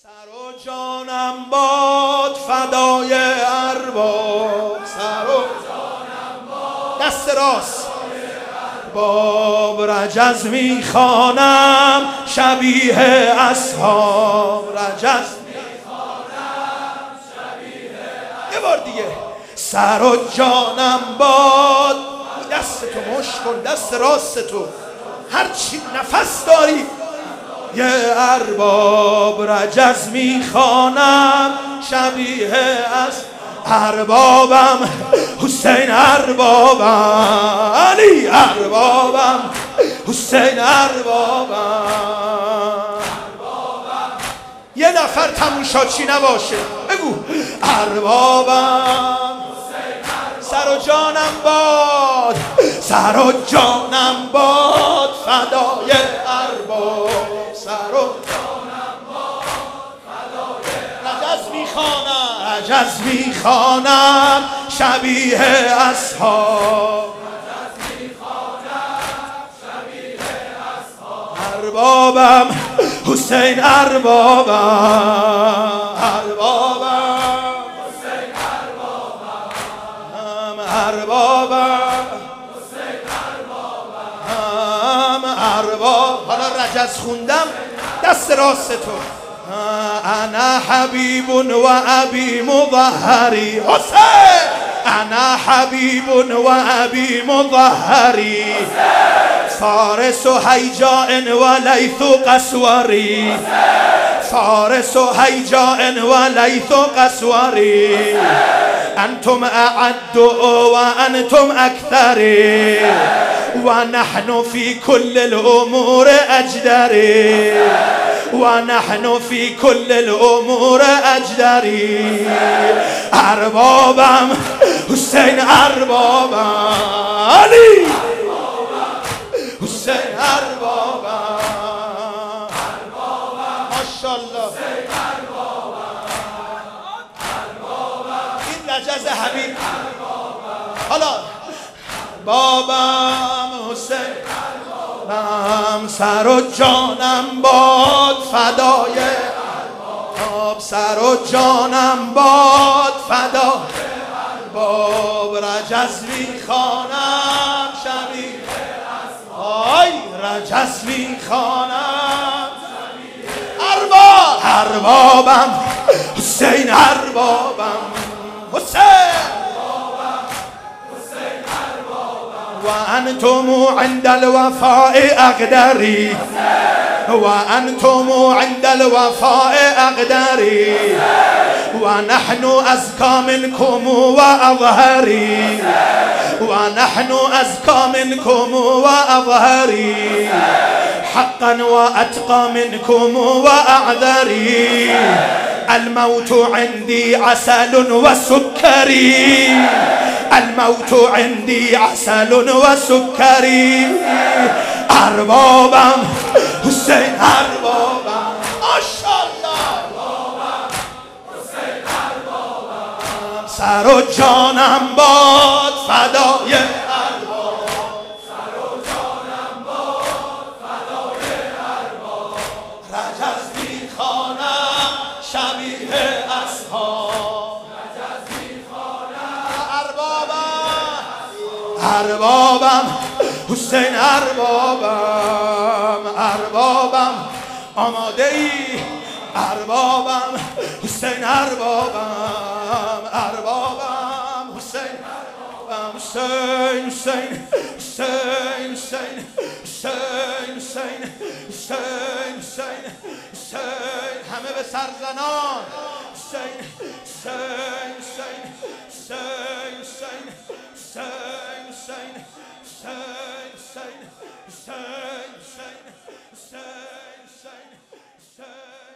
سر و جانم باد فدای ارباب، سر و جانم باد، دست راست ارباب رجز میخوانم شبیه اصحاب، رجز میخوانم شبیه اصحاب. یه بار دیگه سر و جانم باد، دست تو مشت کن، دست راست تو هر چی نفس داری. یه ارباب رجز میخوانم شبیه از اربابم، حسین اربابم، علی اربابم، حسین اربابم. یه نفر تماشاچی نباشه بگو اربابم. سر و جانم باد، سر و جانم باد فدای ارباب، سر و جانم باد فدای رجز میخوانم، رجز میخوانم شبیه اصحاب، رجز میخوانم شبیه اصحاب. اربابم حسین اربابم، اربابم حسین اربابم، اربابم حسین اربابم، ارباب. حالا رجز خوندم دست راست تو. انا حبیب و ابی مظهری، حسین انا حبیب و ابی مظهری، فارس و هیجاء و لیث قسوری، فارس و هیجاء و لیث قسوری. انتم اعد و انتم اکثر و نحن فی کل الامور اجدری، و نحن فی کل الامور اجدری. اربابم حسین اربابم، علی حسین اربابم، ماشاءالله. این رجز حبیب. حالا بابم حسین اربابم، سر و جانم باد فدای ارباب، سر و جانم باد فدای ارباب. رجز میخوانم شبیه آی، رجز میخوانم ارباب، اربابم حسین اربابم، حسین و انتم عند الوفاء اقدری، و انتم عند الوفاء اقدری، و نحن ازکا منکم و اظهری، و نحن ازکا منکم و اظهری، حقا و اتقى منکم و اعذری. الموت عندي عسل وسكري، الموت عندي عسل وسكري. اربابم حسین اربابم، ماشاءالله. حسین اربابم، سر و جانم باد فدای ارباب، سر و جانم باد فدای ارباب. رجز میخوانم شبیه اصحاب، رجز میخوانم اربابم، اربابم حسین اربابم، اربابم. آماده ای؟ اربابم حسین اربابم، اربابم حسین اربابم، حسین حسین حسین حسین حسین حسین حسین حسین حسین. همه به سر زنان. حسین حسین حسین حسین حسین حسین حسین حسین حسین حسین حسین حسین حسین حسین.